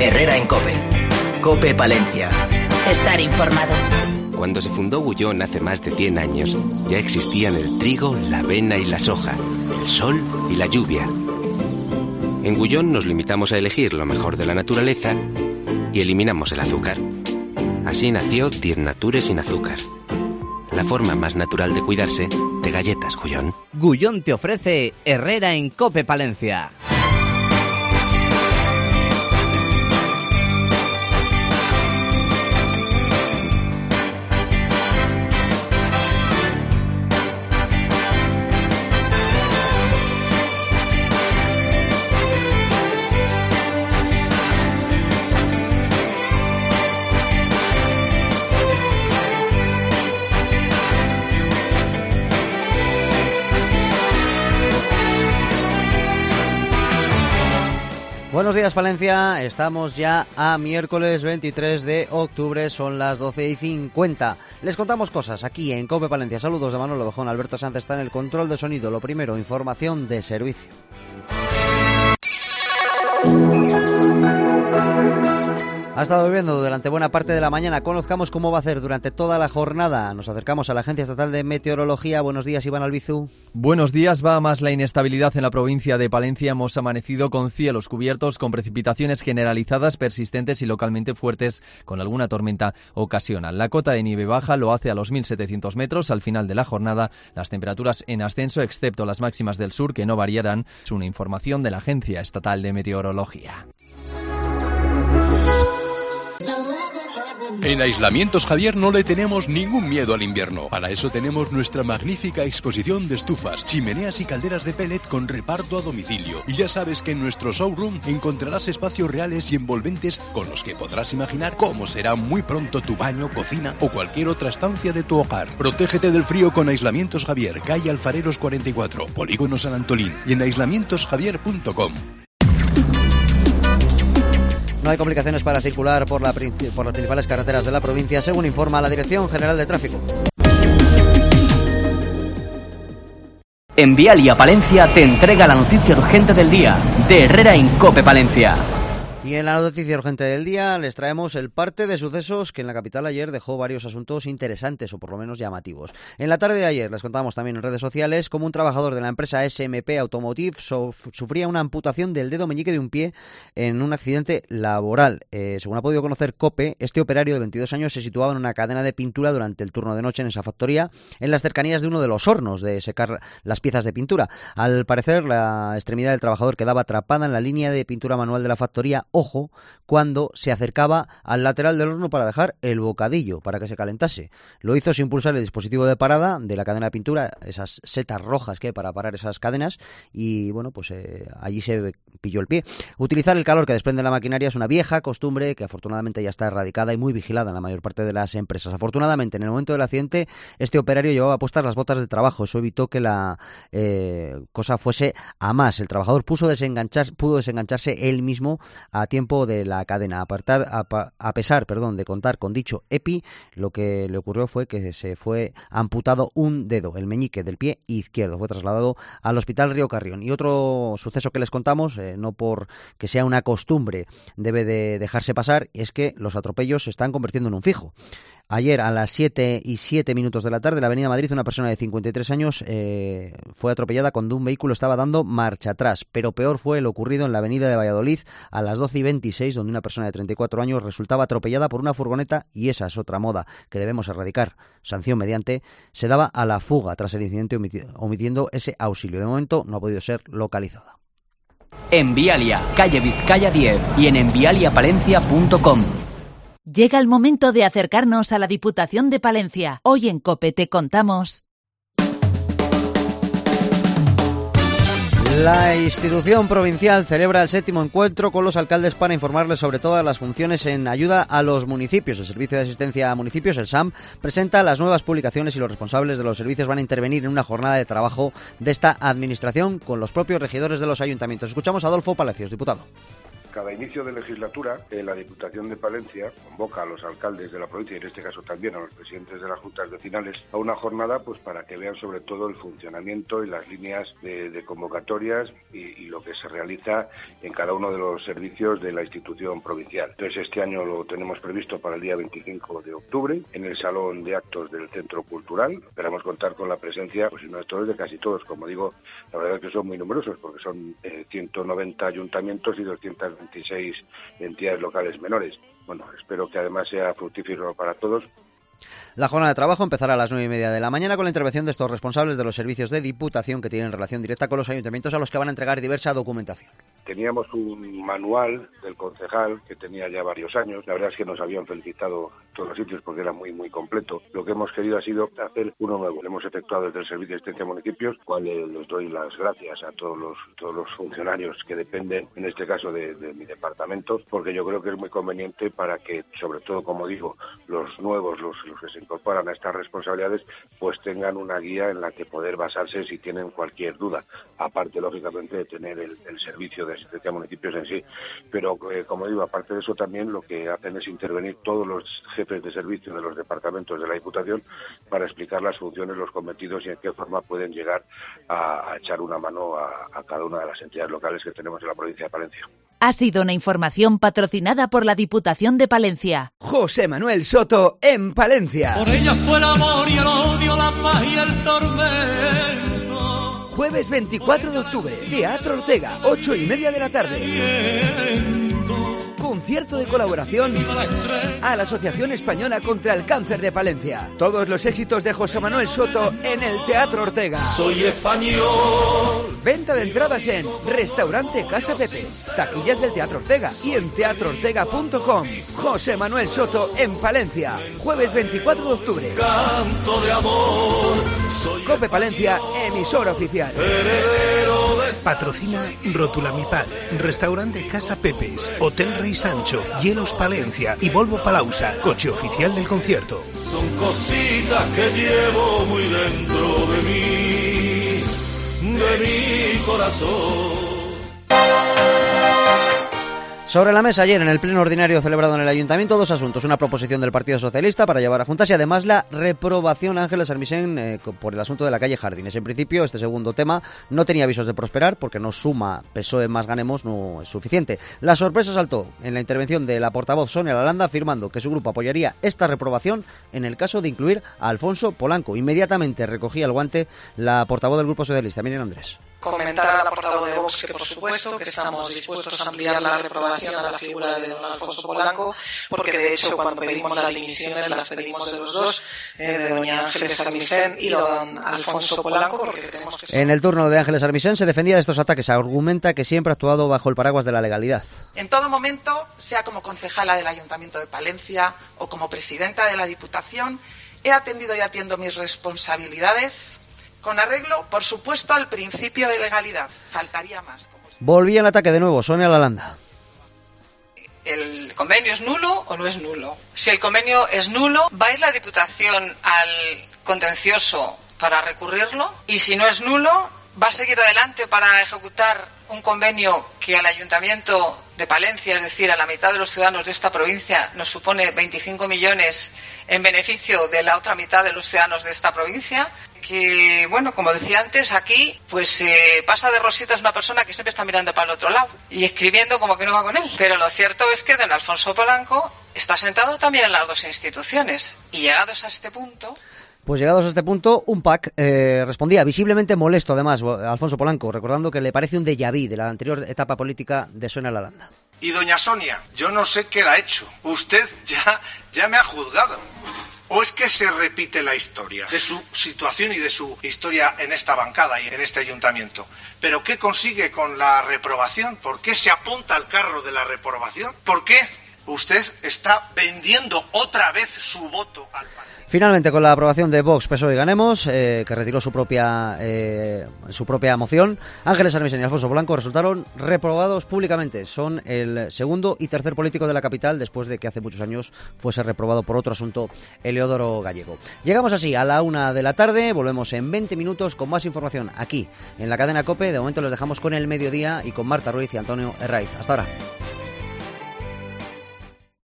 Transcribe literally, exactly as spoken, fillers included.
Herrera en COPE. COPE Palencia. Estar informado. Cuando se fundó Gullón hace más de cien años, ya existían el trigo, la avena y la soja, el sol y la lluvia. En Gullón nos limitamos a elegir lo mejor de la naturaleza y eliminamos el azúcar. Así nació Diez Natures sin azúcar. La forma más natural de cuidarse de galletas Gullón. Gullón te ofrece Herrera en COPE Palencia. Buenos días, Palencia. Estamos ya a miércoles veintitrés de octubre, son las doce y cincuenta. Les contamos cosas aquí en COPE Palencia. Saludos de Manolo Bejón. Alberto Sánchez está en el control de sonido. Lo primero, información de servicio. Ha estado lloviendo durante buena parte de la mañana. Conozcamos cómo va a hacer durante toda la jornada. Nos acercamos a la Agencia Estatal de Meteorología. Buenos días, Iván Albizu. Buenos días. Va a más la inestabilidad en la provincia de Palencia. Hemos amanecido con cielos cubiertos, con precipitaciones generalizadas, persistentes y localmente fuertes, con alguna tormenta ocasional. La cota de nieve baja lo hace a los mil setecientos metros. Al final de la jornada, las temperaturas en ascenso, excepto las máximas del sur, que no variarán. Es una información de la Agencia Estatal de Meteorología. En Aislamientos Javier no le tenemos ningún miedo al invierno. Para eso tenemos nuestra magnífica exposición de estufas, chimeneas y calderas de pellet con reparto a domicilio. Y ya sabes que en nuestro showroom encontrarás espacios reales y envolventes con los que podrás imaginar cómo será muy pronto tu baño, cocina o cualquier otra estancia de tu hogar. Protégete del frío con Aislamientos Javier, calle Alfareros cuarenta y cuatro, Polígono San Antolín, y en aislamientos javier punto com. No hay complicaciones para circular por, la, por las principales carreteras de la provincia, según informa la Dirección General de Tráfico. Envialia Palencia te entrega la noticia urgente del día de Herrera en COPE Palencia. Y en la noticia urgente del día les traemos el parte de sucesos que en la capital ayer dejó varios asuntos interesantes o por lo menos llamativos. En la tarde de ayer les contábamos también en redes sociales cómo un trabajador de la empresa S M P Automotive sof- sufría una amputación del dedo meñique de un pie en un accidente laboral. Eh, según ha podido conocer COPE, este operario de veintidós años se situaba en una cadena de pintura durante el turno de noche en esa factoría, en las cercanías de uno de los hornos de secar las piezas de pintura. Al parecer, la extremidad del trabajador quedaba atrapada en la línea de pintura manual de la factoría, ojo, cuando se acercaba al lateral del horno para dejar el bocadillo, para que se calentase. Lo hizo sin pulsar el dispositivo de parada de la cadena de pintura, esas setas rojas que hay para parar esas cadenas, y bueno, pues eh, allí se pilló el pie. Utilizar el calor que desprende la maquinaria es una vieja costumbre que afortunadamente ya está erradicada y muy vigilada en la mayor parte de las empresas. Afortunadamente, en el momento del accidente, este operario llevaba puestas las botas de trabajo. Eso evitó que la eh, cosa fuese a más. El trabajador puso desenganchar, pudo desengancharse él mismo a tiempo de la cadena. A, partar, a, a pesar perdón, de contar con dicho E P I, lo que le ocurrió fue que se fue amputado un dedo, el meñique del pie izquierdo. Fue trasladado al Hospital Río Carrión. Y otro suceso que les contamos, eh, no por que sea una costumbre, debe de dejarse pasar, es que los atropellos se están convirtiendo en un fijo. Ayer a las siete y siete minutos de la tarde, en la avenida Madrid, una persona de cincuenta y tres años eh, fue atropellada cuando un vehículo estaba dando marcha atrás. Pero peor fue lo ocurrido en la avenida de Valladolid a las doce y veintiséis, donde una persona de treinta y cuatro años resultaba atropellada por una furgoneta, y esa es otra moda que debemos erradicar, sanción mediante. Se daba a la fuga tras el incidente omitiendo ese auxilio. De momento no ha podido ser localizada. Envialia, calle Vizcaya diez y en envialia palencia punto com. Llega el momento de acercarnos a la Diputación de Palencia. Hoy en COPE te contamos. La institución provincial celebra el séptimo encuentro con los alcaldes para informarles sobre todas las funciones en ayuda a los municipios. El Servicio de Asistencia a Municipios, el S A M, presenta las nuevas publicaciones y los responsables de los servicios van a intervenir en una jornada de trabajo de esta administración con los propios regidores de los ayuntamientos. Escuchamos a Adolfo Palacios, diputado. Cada inicio de legislatura, eh, la Diputación de Palencia convoca a los alcaldes de la provincia, y en este caso también a los presidentes de las juntas vecinales, a una jornada pues para que vean sobre todo el funcionamiento y las líneas de, de convocatorias y, y lo que se realiza en cada uno de los servicios de la institución provincial. Entonces este año lo tenemos previsto para el día veinticinco de octubre en el Salón de Actos del Centro Cultural. Esperamos contar con la presencia, pues si no de todos, de casi todos. Como digo, la verdad es que son muy numerosos porque son eh, ciento noventa ayuntamientos y doscientas veintiséis entidades locales menores. Bueno, espero que además sea fructífero para todos. La jornada de trabajo empezará a las nueve y media de la mañana con la intervención de estos responsables de los servicios de Diputación que tienen relación directa con los ayuntamientos a los que van a entregar diversa documentación. Teníamos un manual del concejal que tenía ya varios años. La verdad es que nos habían felicitado todos los sitios porque era muy muy completo. Lo que hemos querido ha sido hacer uno nuevo. Lo hemos efectuado desde el Servicio de Asistencia a Municipios, cual les doy las gracias a todos los todos los funcionarios que dependen, en este caso, de, de mi departamento, porque yo creo que es muy conveniente para que, sobre todo, como digo, los nuevos, los, los que se incorporan a estas responsabilidades, pues tengan una guía en la que poder basarse si tienen cualquier duda, aparte, lógicamente, de tener el, el servicio de asistencia a municipios en sí. Pero, eh, como digo, aparte de eso, también lo que hacen es intervenir todos los jefes de servicio de los departamentos de la Diputación para explicar las funciones, los cometidos y en qué forma pueden llegar a, a echar una mano a, a cada una de las entidades locales que tenemos en la provincia de Palencia. Ha sido una información patrocinada por la Diputación de Palencia. José Manuel Soto en Palencia. Por ella fue el amor y el odio, la paz y el tormento. Jueves veinticuatro de octubre, Teatro Ortega, ocho y media de la tarde. Concierto de colaboración a la Asociación Española contra el Cáncer de Palencia. Todos los éxitos de José Manuel Soto en el Teatro Ortega. Soy español. Venta de entradas en Restaurante Casa Pepe, taquillas del Teatro Ortega y en teatro ortega punto com. José Manuel Soto en Palencia, jueves veinticuatro de octubre. Canto de amor. Cope Palencia, emisora oficial. Patrocina Rotulamipad, Restaurante Casa Pepes, Hotel Rey Sancho, Hielos Palencia y Volvo Palausa, coche oficial del concierto. Son cositas que llevo muy dentro de mí, de mi corazón. Sobre la mesa ayer en el pleno ordinario celebrado en el Ayuntamiento, dos asuntos. Una proposición del Partido Socialista para llevar a juntas y además la reprobación a Ángeles Armisen eh, por el asunto de la calle Jardines. En principio, este segundo tema no tenía avisos de prosperar porque no suma P S O E más ganemos, no es suficiente. La sorpresa saltó en la intervención de la portavoz Sonia Lalanda afirmando que su grupo apoyaría esta reprobación en el caso de incluir a Alfonso Polanco. Inmediatamente recogía el guante la portavoz del Grupo Socialista, Miriam Andrés. Comentar a la portavoz de Vox que, por supuesto, que estamos dispuestos a ampliar la reprobación a la figura de don Alfonso Polanco, porque de hecho cuando pedimos las dimisiones las pedimos de los dos, eh, de doña Ángeles Armisen y de don Alfonso Polanco, porque creemos que... En el turno de Ángeles Armisen se defendía de estos ataques, argumenta que siempre ha actuado bajo el paraguas de la legalidad. En todo momento, sea como concejala del Ayuntamiento de Palencia o como presidenta de la Diputación, he atendido y atiendo mis responsabilidades con arreglo, por supuesto, al principio de legalidad. Faltaría más. Como... Volvía el ataque de nuevo, Sonia Lalanda. ¿El convenio es nulo o no es nulo? Si el convenio es nulo, ¿va a ir la Diputación al contencioso para recurrirlo? Y si no es nulo, ¿va a seguir adelante para ejecutar un convenio que al Ayuntamiento de Palencia, es decir, a la mitad de los ciudadanos de esta provincia, nos supone veinticinco millones en beneficio de la otra mitad de los ciudadanos de esta provincia? Que, bueno, como decía antes, aquí pues eh, pasa de rositas una persona que siempre está mirando para el otro lado y escribiendo como que no va con él. Pero lo cierto es que don Alfonso Polanco está sentado también en las dos instituciones. Y llegados a este punto... Pues llegados a este punto, un P A C eh, respondía visiblemente molesto, además, Alfonso Polanco, recordando que le parece un déjà vu de la anterior etapa política de Sonia Lalanda. Y doña Sonia, yo no sé qué la ha hecho. Usted ya, ya me ha juzgado. ¿O es que se repite la historia de su situación y de su historia en esta bancada y en este ayuntamiento? ¿Pero qué consigue con la reprobación? ¿Por qué se apunta al carro de la reprobación? ¿Por qué usted está vendiendo otra vez su voto al partido? Finalmente, con la aprobación de Vox, P S O E y Ganemos, eh, que retiró su propia eh, su propia moción, Ángeles Armisen y Alfonso Polanco resultaron reprobados públicamente. Son el segundo y tercer político de la capital después de que hace muchos años fuese reprobado por otro asunto Eleodoro Gallego. Llegamos así a la una de la tarde, volvemos en veinte minutos con más información aquí en la cadena COPE. De momento los dejamos con el mediodía y con Marta Ruiz y Antonio Herraiz. Hasta ahora.